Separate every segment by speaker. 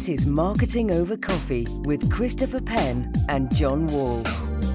Speaker 1: This is Marketing Over Coffee with Christopher Penn and John Wall.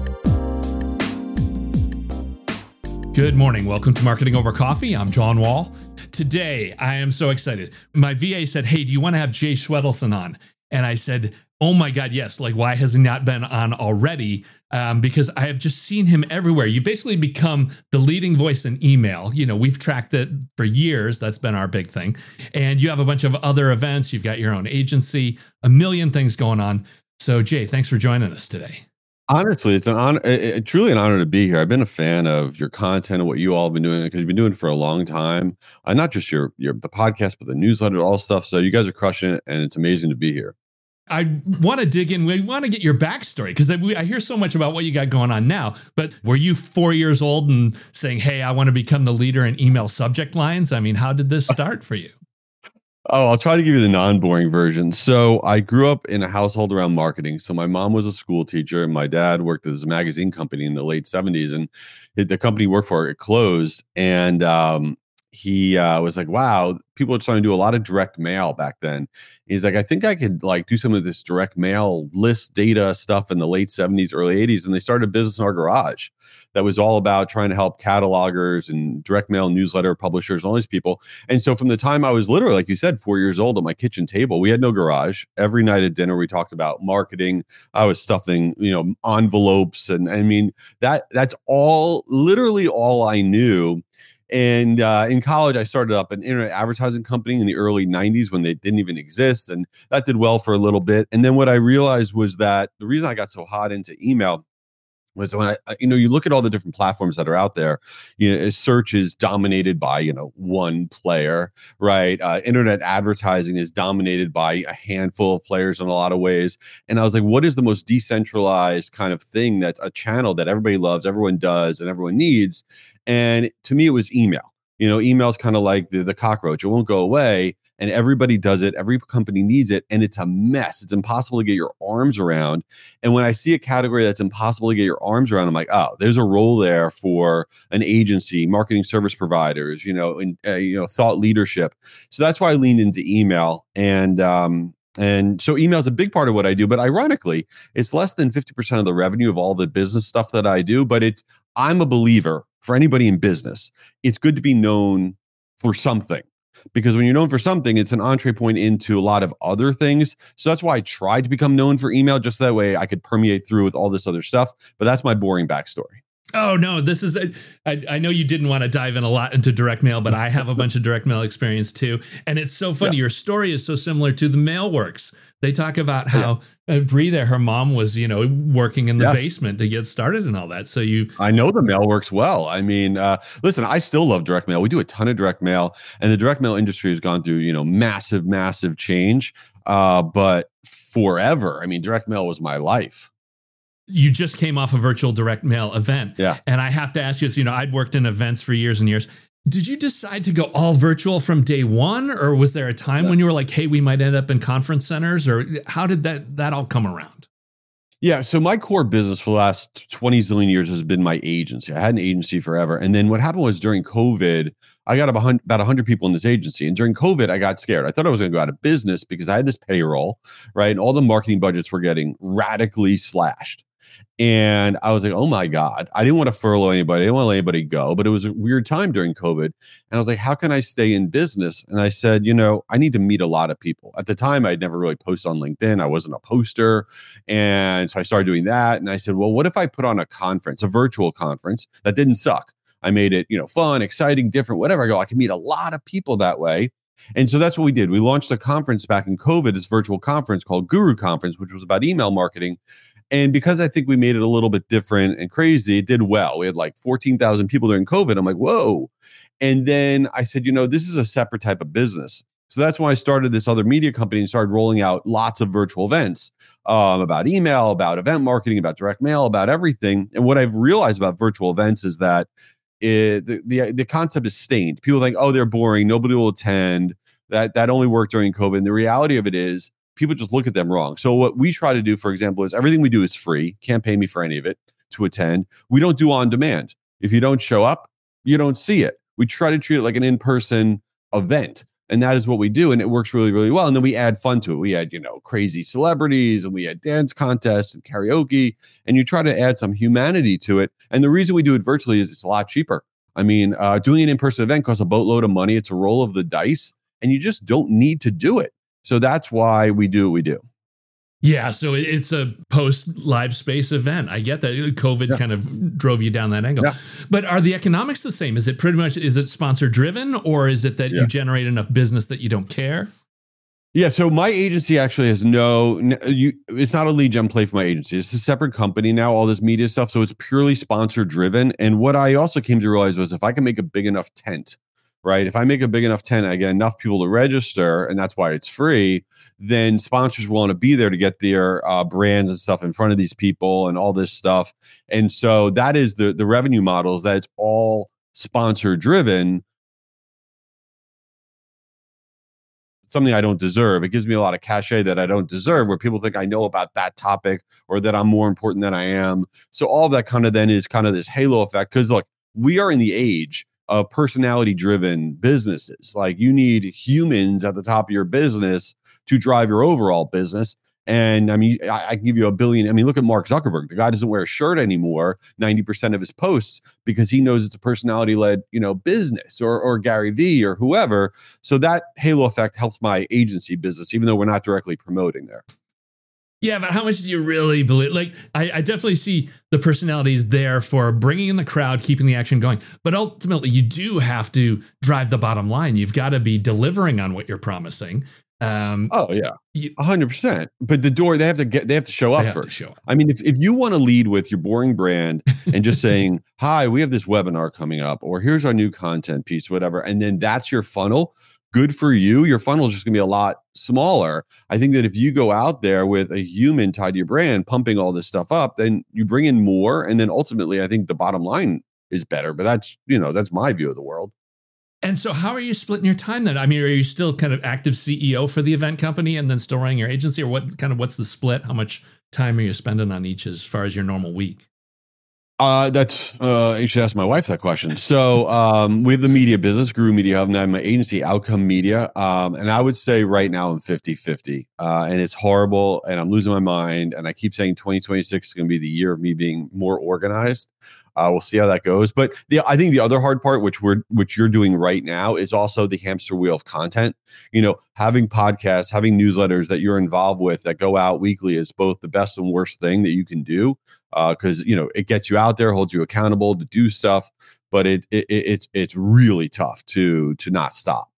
Speaker 2: Good morning. Welcome to Marketing Over Coffee. I'm John Wall. Today, I am so excited. My VA said, hey, do you want to have Jay Schwedelson on? And I said, oh my God, yes. Like, why has he not been on already? Because I have just seen him everywhere. You basically become the leading voice in email. You know, we've tracked it for years. That's been our big thing. And you have a bunch of other events. You've got your own agency, a million things going on. So Jay, thanks for joining us today.
Speaker 3: Honestly, it's an honor, truly an honor to be here. I've been a fan of your content and what you all have been doing because you've been doing it for a long time. Not just the podcast, but the newsletter, all stuff. So you guys are crushing it, and it's amazing to be here.
Speaker 2: I want to dig in. We want to get your backstory because I hear so much about what you got going on now. But were you 4 years old and saying, hey, I want to become the leader in email subject lines? I mean, how did this start for you?
Speaker 3: Oh, I'll try to give you the non-boring version. So I grew up in a household around marketing. So my mom was a school teacher and my dad worked at this magazine company in the late 70s. And the company he worked for, it closed. And he was like, wow, people are starting to do a lot of direct mail back then. He's like, I think I could do some of this direct mail list data stuff in the late 70s, early 80s. And they started a business in our garage that was all about trying to help catalogers and direct mail newsletter publishers, all these people. And so from the time I was literally, like you said, 4 years old at my kitchen table, we had no garage. Every night at dinner, we talked about marketing. I was stuffing, envelopes. And I mean, that's literally all I knew. And in college, I started up an internet advertising company in the early 90s when they didn't even exist. And that did well for a little bit. And then what I realized was that the reason I got so hot into email was when you look at all the different platforms that are out there, search is dominated by, one player, right? Internet advertising is dominated by a handful of players in a lot of ways. And I was like, what is the most decentralized kind of thing that's a channel that everybody loves, everyone does, and everyone needs? And to me, it was email. Email is kind of like the cockroach. It won't go away. And everybody does it. Every company needs it. And it's a mess. It's impossible to get your arms around. And when I see a category that's impossible to get your arms around, I'm like, oh, there's a role there for an agency, marketing service providers, thought leadership. So that's why I leaned into email. And so email is a big part of what I do. But ironically, it's less than 50% of the revenue of all the business stuff that I do. But I'm a believer for anybody in business. It's good to be known for something. Because when you're known for something, it's an entree point into a lot of other things. So that's why I tried to become known for email, just that way I could permeate through with all this other stuff. But that's my boring backstory.
Speaker 2: Oh, no, this is, I know you didn't want to dive in a lot into direct mail, but I have a bunch of direct mail experience too. And it's so funny. Yeah. Your story is so similar to the Mailworks. They talk about how Bree there, her mom was, working in the basement to get started and all that. So
Speaker 3: I know the Mailworks well. I mean, listen, I still love direct mail. We do a ton of direct mail and the direct mail industry has gone through, massive, massive change. But forever, I mean, direct mail was my life.
Speaker 2: You just came off a virtual direct mail event.
Speaker 3: Yeah.
Speaker 2: And I have to ask you this, I'd worked in events for years and years. Did you decide to go all virtual from day one? Or was there a time when you were like, hey, we might end up in conference centers? Or how did that all come around?
Speaker 3: Yeah. So my core business for the last 20 zillion years has been my agency. I had an agency forever. And then what happened was during COVID, I got about 100 people in this agency. And during COVID, I got scared. I thought I was going to go out of business because I had this payroll, right? And all the marketing budgets were getting radically slashed. And I was like, oh my God, I didn't want to furlough anybody. I didn't want to let anybody go, but it was a weird time during COVID. And I was like, how can I stay in business? And I said, I need to meet a lot of people. At the time, I'd never really posted on LinkedIn. I wasn't a poster. And so I started doing that. And I said, well, what if I put on a conference, a virtual conference that didn't suck? I made it, fun, exciting, different, whatever. I can meet a lot of people that way. And so that's what we did. We launched a conference back in COVID, this virtual conference called Guru Conference, which was about email marketing. And because I think we made it a little bit different and crazy, it did well. We had like 14,000 people during COVID. I'm like, whoa. And then I said, this is a separate type of business. So that's why I started this other media company and started rolling out lots of virtual events about email, about event marketing, about direct mail, about everything. And what I've realized about virtual events is that the concept is stained. People think, oh, they're boring. Nobody will attend. That only worked during COVID. And the reality of it is, people just look at them wrong. So what we try to do, for example, is everything we do is free. Can't pay me for any of it to attend. We don't do on demand. If you don't show up, you don't see it. We try to treat it like an in-person event. And that is what we do. And it works really, really well. And then we add fun to it. We add, crazy celebrities, and we add dance contests and karaoke, and you try to add some humanity to it. And the reason we do it virtually is it's a lot cheaper. I mean, doing an in-person event costs a boatload of money. It's a roll of the dice, and you just don't need to do it. So that's why we do what we do.
Speaker 2: Yeah, so it's a post-live space event. I get that. COVID kind of drove you down that angle. Yeah. But are the economics the same? Is it sponsor-driven, or is it that you generate enough business that you don't care?
Speaker 3: Yeah, so my agency actually has it's not a lead gen play for my agency. It's a separate company now, all this media stuff. So it's purely sponsor-driven. And what I also came to realize was if I can make a big enough tent, right? If I make a big enough tent, I get enough people to register, and that's why it's free, then sponsors will want to be there to get their brands and stuff in front of these people and all this stuff. And so that is the revenue model, is that it's all sponsor driven. Something I don't deserve. It gives me a lot of cachet that I don't deserve, where people think I know about that topic or that I'm more important than I am. So all of that kind of then is kind of this halo effect. Because look, we are in the age of personality driven businesses. Like, you need humans at the top of your business to drive your overall business. And I mean, I can give you a billion. I mean, look at Mark Zuckerberg. The guy doesn't wear a shirt anymore, 90% of his posts, because he knows it's a personality led, business, or Gary Vee or whoever. So that halo effect helps my agency business, even though we're not directly promoting there.
Speaker 2: Yeah, but how much do you really believe? Like, I definitely see the personalities there for bringing in the crowd, keeping the action going. But ultimately, you do have to drive the bottom line. You've got to be delivering on what you're promising.
Speaker 3: Oh yeah, 100%. But they have to show up first. I mean, if you want to lead with your boring brand and just saying, "Hi, we have this webinar coming up," or "Here's our new content piece," whatever, and then that's your funnel. Good for you. Your funnel is just going to be a lot smaller. I think that if you go out there with a human tied to your brand, pumping all this stuff up, then you bring in more. And then ultimately, I think the bottom line is better. But that's my view of the world.
Speaker 2: And so how are you splitting your time then? I mean, are you still kind of active CEO for the event company and then still running your agency, or what's the split? How much time are you spending on each as far as your normal week?
Speaker 3: You should ask my wife that question. So we have the media business, Guru Media Hub, and I have my agency, Outcome Media. And I would say right now I'm 50-50. And it's horrible, and I'm losing my mind. And I keep saying 2026 is going to be the year of me being more organized. We'll see how that goes. But I think the other hard part, which you're doing right now, is also the hamster wheel of content. Having podcasts, having newsletters that you're involved with that go out weekly is both the best and worst thing that you can do, because it gets you out there, holds you accountable to do stuff. But it's really tough to not stop.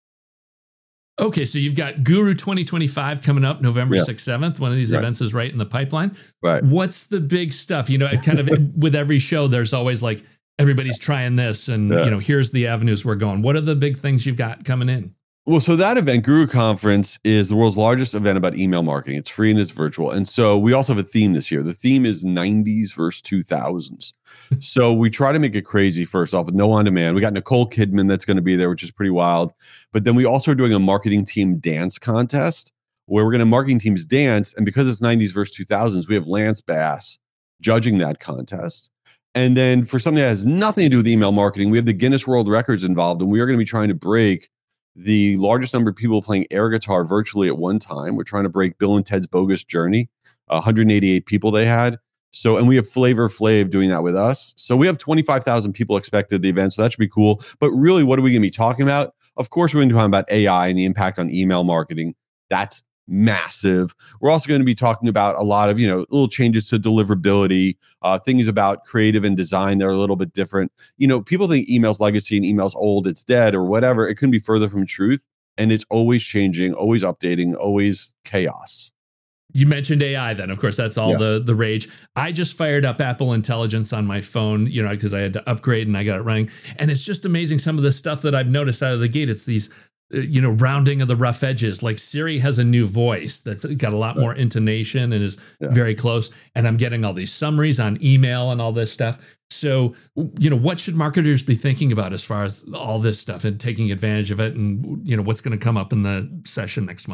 Speaker 2: Okay, so you've got Guru 2025 coming up November 6th, 7th. One of these events is right in the pipeline.
Speaker 3: Right.
Speaker 2: What's the big stuff? Kind of with every show, there's always like, everybody's trying this, and here's the avenues we're going. What are the big things you've got coming in?
Speaker 3: Well, so that event, Guru Conference, is the world's largest event about email marketing. It's free and it's virtual. And so we also have a theme this year. The theme is 90s versus 2000s. So we try to make it crazy, first off, with no on-demand. We got Nicole Kidman that's going to be there, which is pretty wild. But then we also are doing a marketing team dance contest where we're going to marketing teams dance. And because it's 90s versus 2000s, we have Lance Bass judging that contest. And then for something that has nothing to do with email marketing, we have the Guinness World Records involved. And we are going to be trying to break the largest number of people playing air guitar virtually at one time. We're trying to break Bill and Ted's Bogus Journey, 188 people they had. So, and we have Flavor Flav doing that with us. So we have 25,000 people expected at the event. So that should be cool. But really, what are we going to be talking about? Of course, we're going to be talking about AI and the impact on email marketing. That's massive. We're also going to be talking about a lot of, little changes to deliverability, things about creative and design that are a little bit different. People think email's legacy and email's old, it's dead or whatever. It couldn't be further from truth. And it's always changing, always updating, always chaos.
Speaker 2: You mentioned AI then. Of course, that's all the rage. I just fired up Apple Intelligence on my phone, because I had to upgrade and I got it running. And it's just amazing some of the stuff that I've noticed out of the gate. It's these rounding of the rough edges. Like Siri has a new voice that's got a lot more intonation and is very close. And I'm getting all these summaries on email and all this stuff. So, what should marketers be thinking about as far as all this stuff and taking advantage of it? And, what's going to come up in the session next month?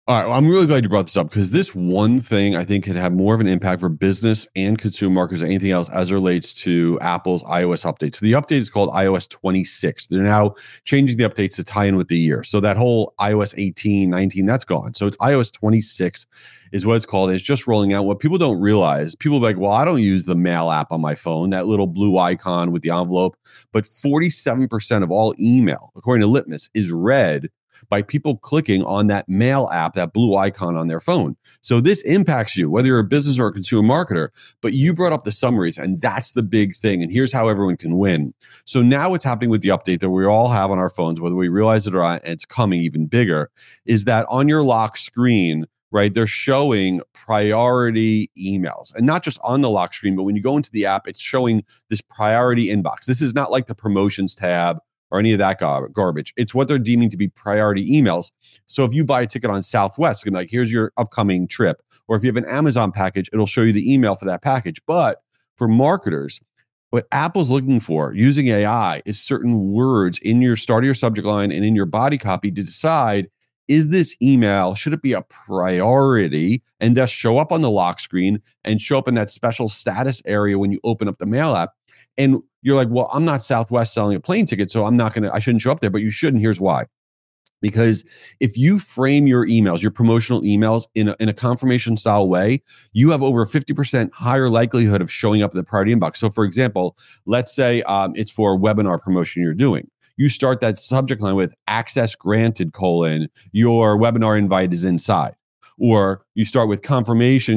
Speaker 3: All right. Well, I'm really glad you brought this up because this one thing I think could have more of an impact for business and consumer marketers than anything else as it relates to Apple's iOS update. So the update is called iOS 26. They're now changing the updates to tie in with the year. So that whole iOS 18, 19, that's gone. So it's iOS 26 is what it's called. It's just rolling out. What people don't realize, people are like, well, I don't use the mail app on my phone, that little blue icon with the envelope. But 47% of all email, according to Litmus, is read by people clicking on that mail app, that blue icon on their phone. So this impacts you, whether you're a business or a consumer marketer, but you brought up the summaries, and that's the big thing. And here's how everyone can win. So now what's happening with the update that we all have on our phones, whether we realize it or not, and it's coming even bigger, is that on your lock screen, right, they're showing priority emails, and not just on the lock screen, but when you go into the app, it's showing this priority inbox. This is not like the promotions tab or any of that garbage. It's what they're deeming to be priority emails. So if you buy a ticket on Southwest, like, here's your upcoming trip. Or if you have an Amazon package, it'll show you the email for that package. But for marketers, what Apple's looking for using AI is certain words in your start of your subject line and in your body copy to decide, is this email, should it be a priority and thus show up on the lock screen and show up in that special status area when you open up the mail app? And you're like, well, I'm not Southwest selling a plane ticket, so I shouldn't show up there, but you should. And here's why. Because if you frame your emails, your promotional emails in a confirmation style way, you have over a 50% higher likelihood of showing up in the priority inbox. So for example, let's say it's for a webinar promotion you're doing. You start that subject line with access granted, your webinar invite is inside. Or you start with confirmation,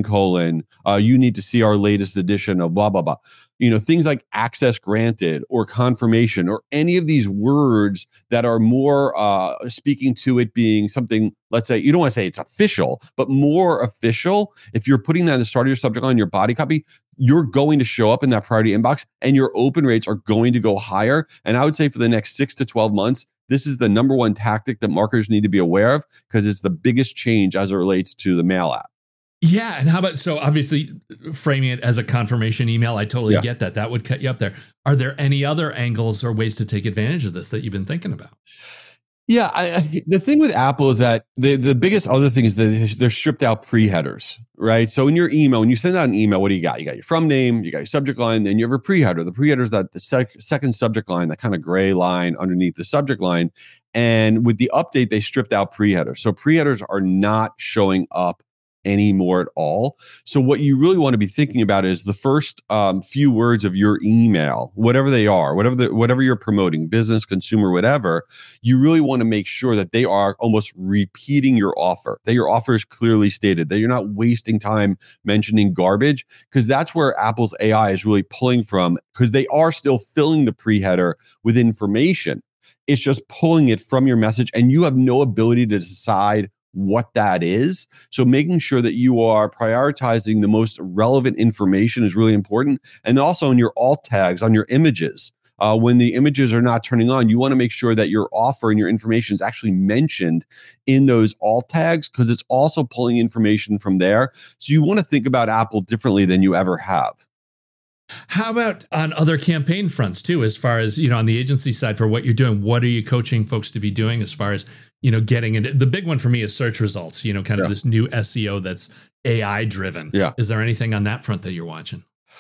Speaker 3: you need to see our latest edition of blah, blah, blah. Things like access granted or confirmation or any of these words that are more speaking to it being something, let's say, you don't want to say it's official, but more official. If you're putting that in the start of your subject line, your body copy, you're going to show up in that priority inbox and your open rates are going to go higher. And I would say for the next 6 to 12 months, this is the number one tactic that marketers need to be aware of because it's the biggest change as it relates to the mail app.
Speaker 2: Yeah. And how about, so obviously framing it as a confirmation email, I totally get that. That would cut you up there. Are there any other angles or ways to take advantage of this that you've been thinking about?
Speaker 3: Yeah, the thing with Apple is that the biggest other thing is that they're stripped out pre-headers, right? So in your email, when you send out an email, what do you got? You got your from name, you got your subject line, then you have a pre-header. The pre-header is that the second subject line, that kind of gray line underneath the subject line. And with the update, they stripped out pre-headers. So pre-headers are not showing up anymore at all. So what you really want to be thinking about is the first few words of your email, whatever they are, whatever you're promoting, business, consumer, whatever, you really want to make sure that they are almost repeating your offer, that your offer is clearly stated, that you're not wasting time mentioning garbage, because that's where Apple's AI is really pulling from, because they are still filling the pre-header with information. It's just pulling it from your message, and you have no ability to decide what that is. So making sure that you are prioritizing the most relevant information is really important. And also in your alt tags on your images, when the images are not turning on, you want to make sure that your offer and your information is actually mentioned in those alt tags, because it's also pulling information from there. So you want to think about Apple differently than you ever have.
Speaker 2: How about on other campaign fronts too, as far as, on the agency side for what you're doing? What are you coaching folks to be doing as far as, getting into the big one for me is search results, kind of this new SEO that's AI driven.
Speaker 3: Yeah.
Speaker 2: Is there anything on that front that you're watching?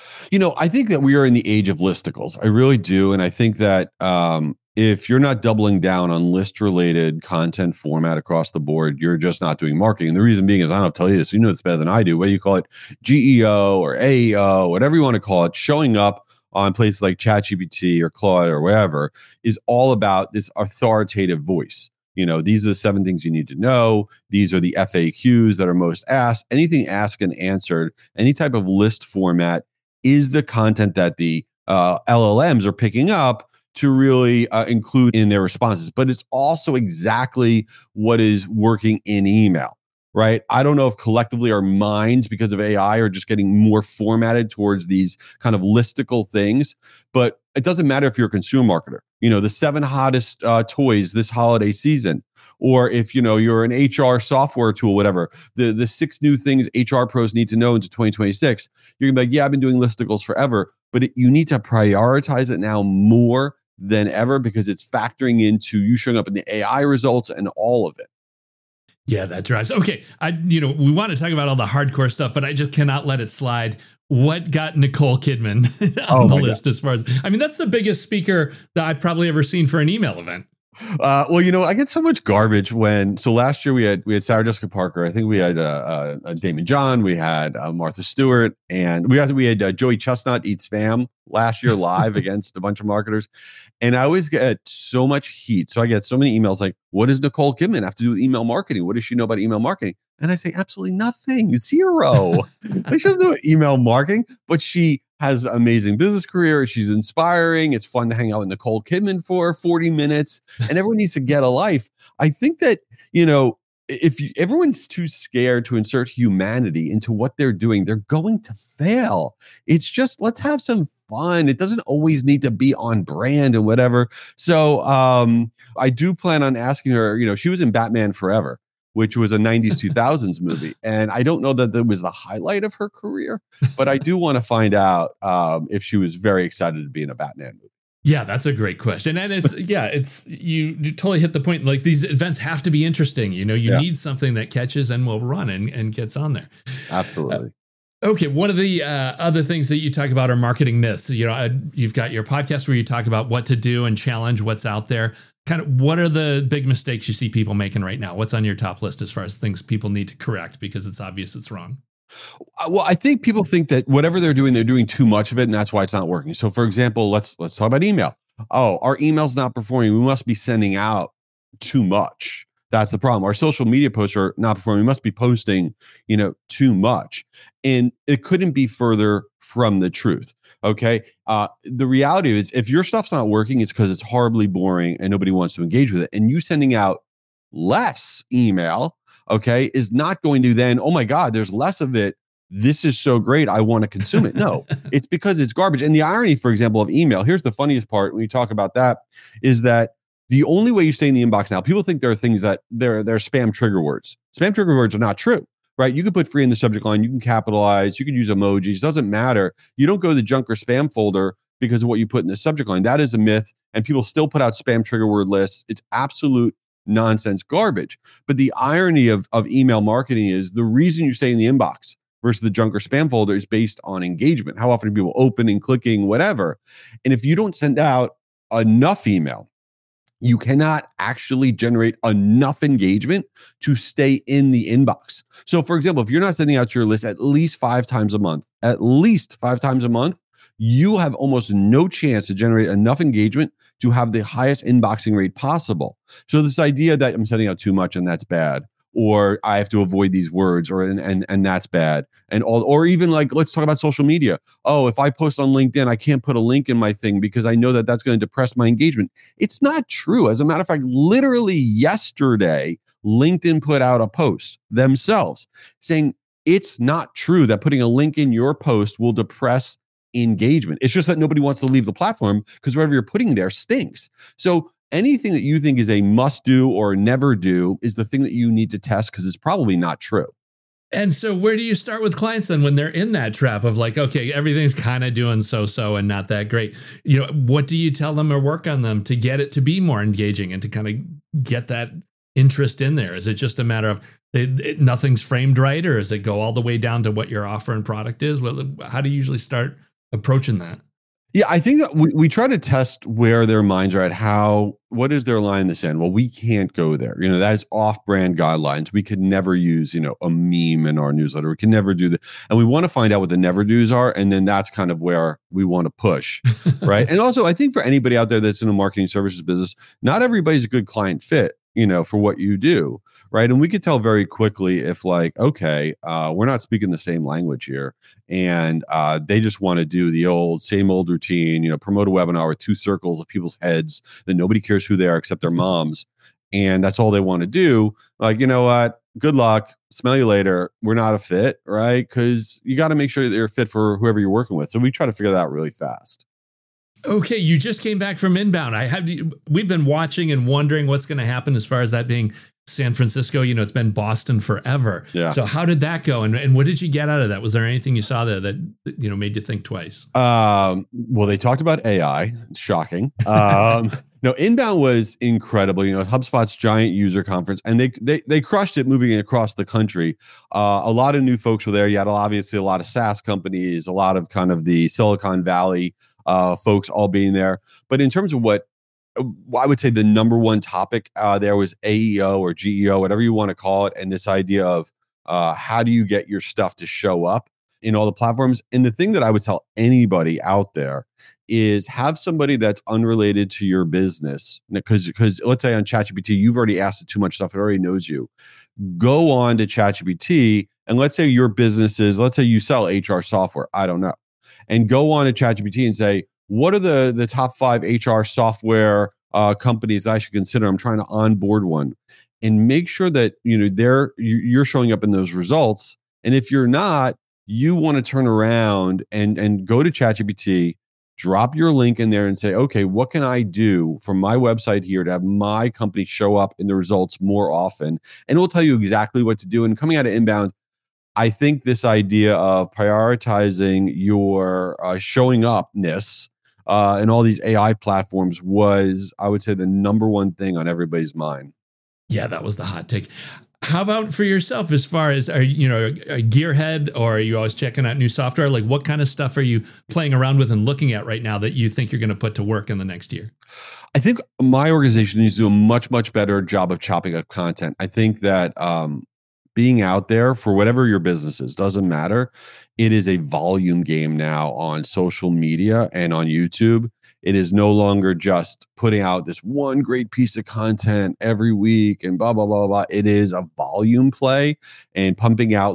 Speaker 3: I think that we are in the age of listicles. I really do. And I think that if you're not doubling down on list related content format across the board, you're just not doing marketing. And the reason being is, I don't tell you this, you know it's better than I do, whether you call it GEO or AEO, whatever you want to call it, showing up on places like ChatGPT or Claude or wherever is all about this authoritative voice. These are the 7 things you need to know. These are the FAQs that are most asked. Anything asked and answered, any type of list format is the content that the LLMs are picking up to really include in their responses. But it's also exactly what is working in email, right? I don't know if collectively our minds, because of AI, are just getting more formatted towards these kind of listicle things. But it doesn't matter if you're a consumer marketer. The 7 hottest toys this holiday season, or if you're an HR software tool, whatever, the 6 new things HR pros need to know into 2026. You're gonna be like, yeah, I've been doing listicles forever, but you need to prioritize it now more than ever, because it's factoring into you showing up in the AI results and all of it.
Speaker 2: Yeah, that drives. Okay. We want to talk about all the hardcore stuff, but I just cannot let it slide. What got Nicole Kidman on the list as far as, that's the biggest speaker that I've probably ever seen for an email event.
Speaker 3: I get so much garbage so last year we had Sarah Jessica Parker. I think we had Damon John, we had Martha Stewart, and we had Joey Chestnut eat spam last year live against a bunch of marketers. And I always get so much heat. So I get so many emails like, what does Nicole Kidman have to do with email marketing? What does she know about email marketing? And I say, absolutely nothing, zero. Like, she doesn't know email marketing, but she has an amazing business career. She's inspiring. It's fun to hang out with Nicole Kidman for 40 minutes, and everyone needs to get a life. I think that, everyone's too scared to insert humanity into what they're doing, they're going to fail. It's just, let's have some fun. It doesn't always need to be on brand and whatever. So I do plan on asking her, she was in Batman Forever, which was a 90s, 2000s movie. And I don't know that was the highlight of her career, but I do want to find out if she was very excited to be in a Batman movie.
Speaker 2: Yeah, that's a great question. And you totally hit the point. Like, these events have to be interesting. You need something that catches and will run and gets on there.
Speaker 3: Absolutely.
Speaker 2: Okay, one of the other things that you talk about are marketing myths. You've got your podcast where you talk about what to do and challenge what's out there. Kind of, what are the big mistakes you see people making right now? What's on your top list as far as things people need to correct because it's obvious it's wrong?
Speaker 3: Well, I think people think that whatever they're doing too much of it, and that's why it's not working. So, for example, let's talk about email. Oh, our email's not performing. We must be sending out too much. That's the problem. Our social media posts are not performing. We must be posting, too much. And it couldn't be further from the truth. Okay. The reality is, if your stuff's not working, it's because it's horribly boring and nobody wants to engage with it. And you sending out less email, okay, is not going to then, oh my God, there's less of it. This is so great, I want to consume it. No, it's because it's garbage. And the irony, for example, of email, here's the funniest part when you talk about that, is that the only way you stay in the inbox now, people think there are things that they're spam trigger words. Spam trigger words are not true, right? You can put free in the subject line, you can capitalize, you can use emojis, doesn't matter. You don't go to the junk or spam folder because of what you put in the subject line. That is a myth, and people still put out spam trigger word lists. It's absolute nonsense garbage. But the irony of email marketing is the reason you stay in the inbox versus the junk or spam folder is based on engagement. How often are people opening, clicking, whatever? And if you don't send out enough email, you cannot actually generate enough engagement to stay in the inbox. So, for example, if you're not sending out your list at least 5 times a month, you have almost no chance to generate enough engagement to have the highest inboxing rate possible. So this idea that I'm sending out too much and that's bad, or I have to avoid these words, and that's bad, or even like, let's talk about social media. Oh, if I post on LinkedIn, I can't put a link in my thing because I know that that's going to depress my engagement. It's not true. As a matter of fact, literally yesterday, LinkedIn put out a post themselves saying it's not true that putting a link in your post will depress engagement. It's just that nobody wants to leave the platform because whatever you're putting there stinks. So anything that you think is a must do or never do is the thing that you need to test because it's probably not true.
Speaker 2: And so where do you start with clients then when they're in that trap of like, okay, everything's kind of doing so and not that great? What do you tell them or work on them to get it to be more engaging and to kind of get that interest in there? Is it just a matter of nothing's framed right, or does it go all the way down to what your offer and product is? How do you usually start approaching that?
Speaker 3: Yeah, I think that we try to test where their minds are at. What is their line in the sand? Well, we can't go there. That is off-brand guidelines. We could never use, a meme in our newsletter. We can never do that. And we want to find out what the never do's are. And then that's kind of where we want to push, right? And also, I think for anybody out there that's in a marketing services business, not everybody's a good client fit, for what you do. Right. And we could tell very quickly if okay, we're not speaking the same language here. And they just want to do the same old routine, promote a webinar with 2 circles of people's heads that nobody cares who they are except their moms. And that's all they want to do. Like, you know what? Good luck. Smell you later. We're not a fit. Right. Because you got to make sure that you're fit for whoever you're working with. So we try to figure that out really fast.
Speaker 2: Okay, you just came back from Inbound. We've been watching and wondering what's going to happen as far as that being San Francisco. It's been Boston forever. Yeah. So how did that go? And what did you get out of that? Was there anything you saw there that made you think twice?
Speaker 3: Well, they talked about AI. Shocking. No, Inbound was incredible. HubSpot's giant user conference, and they crushed it moving it across the country. A lot of new folks were there. You had obviously a lot of SaaS companies, a lot of kind of the Silicon Valley folks all being there. But in terms of what I would say the number one topic there was AEO or GEO, whatever you want to call it, and this idea of how do you get your stuff to show up in all the platforms. And the thing that I would tell anybody out there is have somebody that's unrelated to your business. Because let's say on ChatGPT, you've already asked it too much stuff. It already knows you. Go on to ChatGPT, and let's say your business is, let's say you sell HR software. I don't know. And go on to ChatGPT and say, what are the top 5 HR software companies I should consider? I'm trying to onboard one. And make sure that you're showing up in those results. And if you're not, you want to turn around and go to ChatGPT, drop your link in there and say, okay, what can I do from my website here to have my company show up in the results more often? And it will tell you exactly what to do. And coming out of Inbound, I think this idea of prioritizing your showing upness in all these AI platforms was, I would say, the number one thing on everybody's mind.
Speaker 2: Yeah, that was the hot take. How about for yourself, as far as, are you a gearhead, or are you always checking out new software? Like, what kind of stuff are you playing around with and looking at right now that you think you're going to put to work in the next year?
Speaker 3: I think my organization needs to do a much, much better job of chopping up content. I think that being out there for whatever your business is, doesn't matter. It is a volume game now on social media and on YouTube. It is no longer just putting out this one great piece of content every week and blah, blah, blah, blah. It is a volume play and pumping out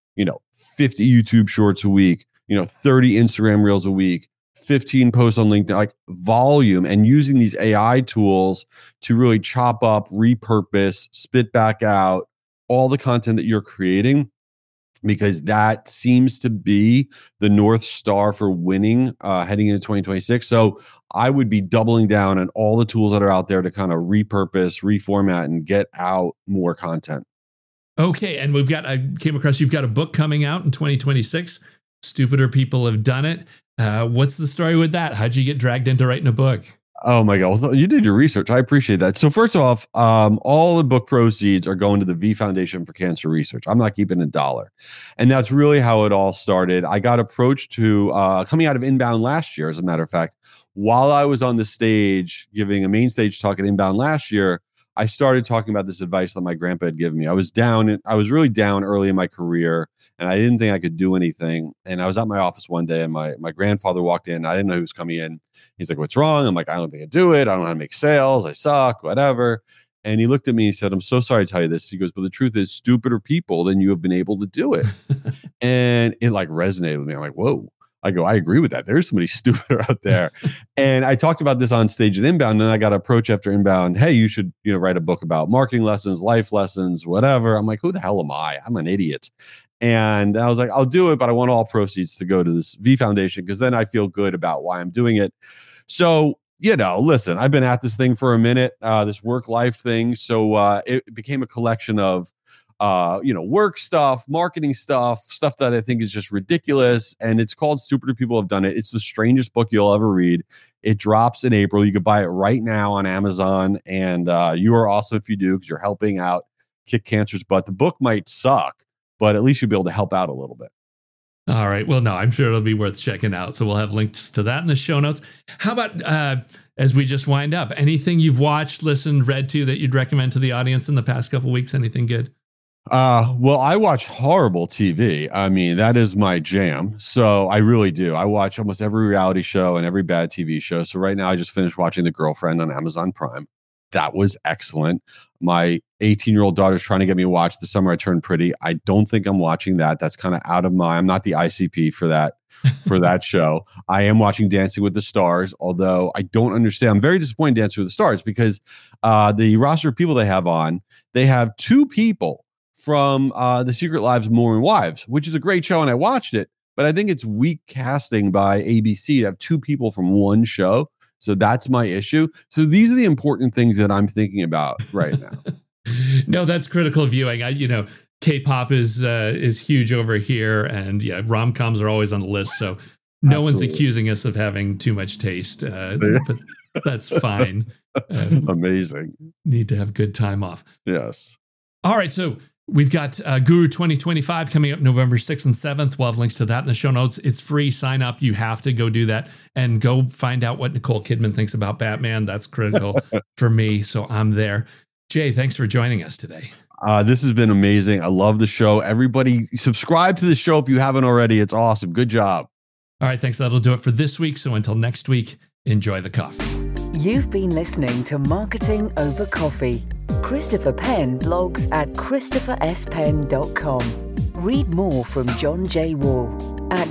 Speaker 3: 50 YouTube shorts a week, 30 Instagram reels a week, 15 posts on LinkedIn, like volume, and using these AI tools to really chop up, repurpose, spit back out all the content that you're creating, because that seems to be the North Star for winning heading into 2026. So I would be doubling down on all the tools that are out there to kind of repurpose, reformat, and get out more content.
Speaker 2: Okay. And I came across, you've got a book coming out in 2026. Stupider People Have Done It. What's the story with that? How'd you get dragged into writing a book?
Speaker 3: Oh my God. Well, you did your research. I appreciate that. So first off, all the book proceeds are going to the V Foundation for Cancer Research. I'm not keeping $1. And that's really how it all started. I got approached to coming out of Inbound last year, as a matter of fact, while I was on the stage giving a main stage talk at Inbound last year, I started talking about this advice that my grandpa had given me. I was really down early in my career, and I didn't think I could do anything. And I was at my office one day, and my grandfather walked in. I didn't know he was coming in. He's like, "What's wrong?" I'm like, "I don't think I do it. I don't know how to make sales. I suck, whatever." And he looked at me and he said, "I'm so sorry to tell you this." He goes, "But the truth is, stupider people than you have been able to do it." And it resonated with me. I'm like, whoa. I go, I agree with that. There's somebody stupider out there. And I talked about this on stage at Inbound. And then I got approached after Inbound. Hey, you should, write a book about marketing lessons, life lessons, whatever. I'm like, who the hell am I? I'm an idiot. And I was like, I'll do it, but I want all proceeds to go to this V Foundation, because then I feel good about why I'm doing it. So, listen, I've been at this thing for a minute, this work-life thing. So it became a collection of work stuff, marketing stuff that I think is just ridiculous. And it's called Stupider People Have Done It. It's the strangest book you'll ever read. It drops in April. You could buy it right now on Amazon. And you are awesome if you do, because you're helping out kick cancer's butt. The book might suck, but at least you'll be able to help out a little bit.
Speaker 2: All right. Well, no, I'm sure it'll be worth checking out. So we'll have links to that in the show notes. How about, as we just wind up, anything you've watched, listened, read to that you'd recommend to the audience in the past couple of weeks? Anything good?
Speaker 3: Well, I watch horrible TV. I mean, that is my jam. So I really do. I watch almost every reality show and every bad TV show. So right now I just finished watching The Girlfriend on Amazon Prime. That was excellent. My 18-year-old daughter's trying to get me to watch The Summer I Turned Pretty. I don't think I'm watching that. That's kind of out of I'm not the ICP for that show. I am watching Dancing with the Stars, although I don't understand. I'm very disappointed in Dancing with the Stars, because the roster of people they have 2 people from The Secret Lives of Mormon Wives, which is a great show, and I watched it, but I think it's weak casting by ABC to have 2 people from one show. So that's my issue. So these are the important things that I'm thinking about right now.
Speaker 2: No, that's critical viewing. K-pop is huge over here, and yeah, rom-coms are always on the list. So no one's accusing us of having too much taste, but that's fine.
Speaker 3: Amazing.
Speaker 2: Need to have good time off.
Speaker 3: Yes.
Speaker 2: All right. So we've got Guru 2025 coming up November 6th and 7th. We'll have links to that in the show notes. It's free. Sign up. You have to go do that and go find out what Nicole Kidman thinks about Batman. That's critical for me. So I'm there. Jay, thanks for joining us today.
Speaker 3: This has been amazing. I love the show. Everybody subscribe to the show if you haven't already. It's awesome. Good job.
Speaker 2: All right. Thanks. That'll do it for this week. So until next week, enjoy the coffee.
Speaker 1: You've been listening to Marketing Over Coffee. Christopher Penn blogs at ChristopherSPenn.com. Read more from John J. Wall at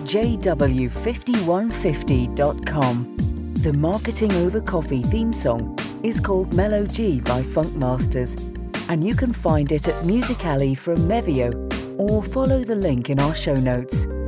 Speaker 1: JW5150.com. The Marketing Over Coffee theme song is called Mellow G by Funk Masters, and you can find it at Musical.ly from Mevio, or follow the link in our show notes.